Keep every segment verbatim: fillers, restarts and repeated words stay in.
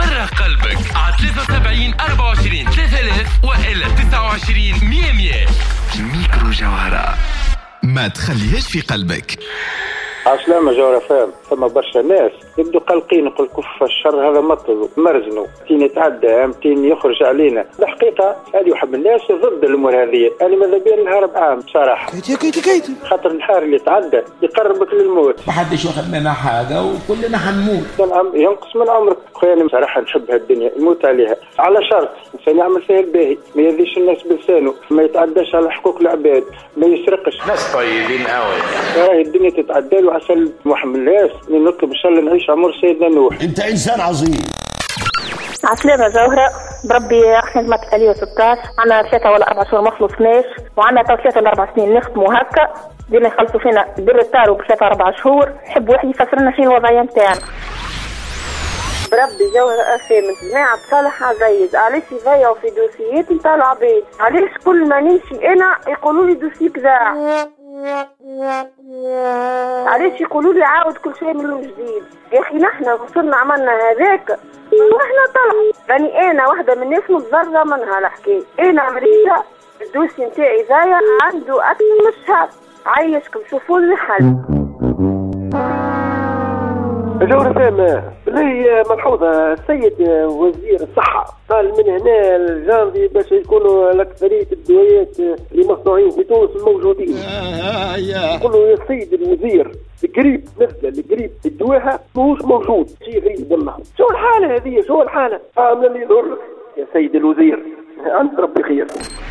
وفرغ قلبك على ثلاثة وسبعين أربعة وعشرين ثلاثة آلاف وإلا تسعة وعشرين مية مية. ميكرو جوهرة، ما تخليهاش في قلبك. عسلامة جوهرة فهم. ثم برشا ناس يبدو قلقين، يقول كف الشر هذا مطلب مرزنو تين يتعدى تين يخرج علينا. الحقيقة هذه واحد من الناس ضد الأمور هذه. أنا ماذا بيا نهرب عام بصراحة، كيتي كيتي كيتي خاطر النهار اللي يتعدى يقربك للموت. ما حدش واخد منها حاجة وكلنا حنموت. ينقص من عمرك. خويا بصراحة نحب هالدنيا نموت عليها على شرط الإنسان يعمل فيها الباهي، ما يذيش الناس بلسانه، ما يتعداش على حقوق العباد، ما يسرقش. ناس طيبين قوي. راهي الدنيا تتعدى له عسل محمد الناس. نطلب إن شاء الله نعيش عمر سيدنا نوح. أنت إنسان عظيم. عسلامة جوهرة، بربي احنا جمعة ألفين وستة عشر عنا ثلاثة ولا أربع شهور ما خلصناش، وعنا تو ثلاثة ولا أربع سنين نخدموا هكا، دينا يخلصوا فينا بر التارو بثلاثة أربع شهور. نحب واحد يفسر لنا شنو الوضعية نتاعنا. بربي جوهرة أخي من جماعة صالحة زايد، علاش يضيعوا في دوسيات نتاع العباد؟ علاش كل ما نمشي أنا يقولوا لي دوسي كذا؟ علاش يقولوا لي عاود كل شيء من جديد؟ يا أخي نحن وصلنا عملنا هذاك ونحن طلع. يعني أنا واحدة من الناس متضررة منها الحكاية. أنا مريضة الدوسي نتاعي ضايع عنده أكثر من شهر، عايشكم شوفوا لي حل. جوهرة فاهمة بالله ملحوظة. السيد وزير الصحة قال من هنا الجانبي باش يكونوا الأكثرية الدويات اللي مصنوعين في تونس الموجودين. آه يا يقولوا يا سيد الوزير القريب نزل القريب الدواها موش موجود. شيء غريب والله. شو الحالة هذه؟ شو الحالة؟ عامل اللي يضر يا سيد الوزير. أنت ربي خير.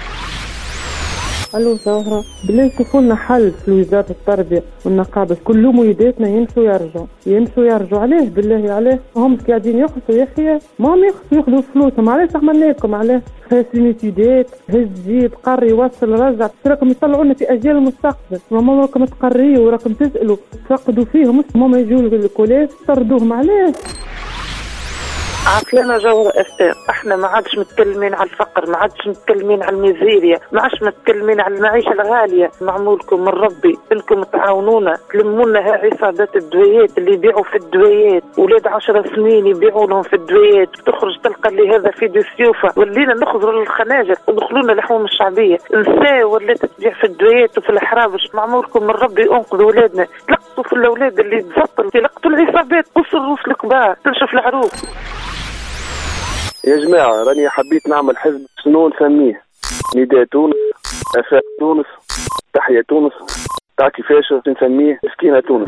الو زهرة، بالله شوفوا لنا حل في وزارة التربية والنقابة. كل وليداتنا يمشوا يرجعوا يمشوا يرجعوا. عليه بالله عليه هم قاعدين يخلصوا يا اخي؟ ما هم يخلصوا ياخذوا فلوسهم. علاش عملنا لكم؟ علاه فاسيليتيدات هز جيب قري وصل رجع. راكم يطلعوا لنا في اجيال المستقبل. ما راكم تقريوا وراكم تسالوا تفقدوا فيهم. هم يجوا الكوليج طردوهم. علاه؟ عسلامة جوهرة أستاذ، احنا ما عادش متكلمين على الفقر، ما عادش متكلمين على الميزيريا، ما عادش متكلمين على المعيشة الغالية. معمولكم من ربي انكم تعاونونا تلمونا هاي عصابات الدويات اللي يبيعوا في الدويات، ولاد عشر سنين يبيعوا لهم في الدويات. تخرج تلقى اللي هذا في دي سيوفة. ولينا نخرجوا للخناجر ودخلونا الحوم الشعبية. نساء ولات تبيع في الدويات وفي الحرابش. معمولكم من ربي انقذوا ولادنا. تلقطوا في الاولاد اللي تزطل، تلقطوا العصابات. قصوا الروس الكبار تنشف العروس. يا جماعة راني حبيت نعمل حزب شنو نسميه؟ نداء تونس، أفاق تونس، تحيا تونس، تاع كيفاش نسميه؟ مسكينة تونس.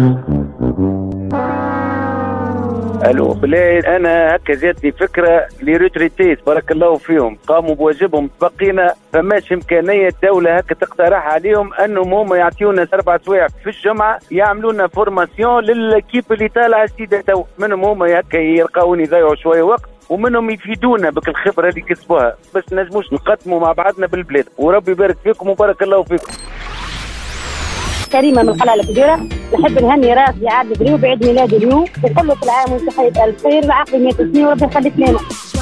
الو بلاي، انا هكا جاتني فكره لريتريتيت بارك الله فيهم قاموا بواجبهم. بقينا فماش امكانيه الدوله هكا تقترح عليهم انهم هم يعطيونا اربع سوايع في الجمعه يعملونا فورماسيون للكيب اللي طالعه السيده تو. منهم هم هكا يلقاون يضيعوا شويه وقت، ومنهم يفيدونا بك الخبره اللي كسبوها، بس نجموش نقدموا مع بعضنا بالبلاد. وربي يبارك فيكم وبارك الله فيكم. كريمة من القلعة الكبيرة، نحب نهني راسي عاد بريو بعيد ميلادي اليوم، وكل في العام وانت حية ألف خير وعقلي مية سنين وربي يخليك لنا.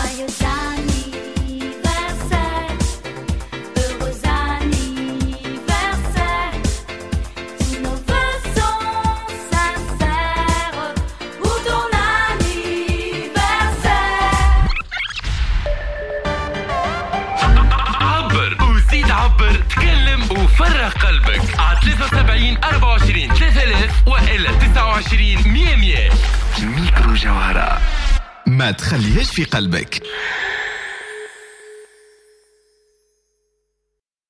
وفرغ قلبك على ثلاثة وسبعين أربعة وعشرين ثلاثة آلاف وإلا تسعة وعشرين مية مية. ميكرو جوهرة، ما تخليهاش في قلبك.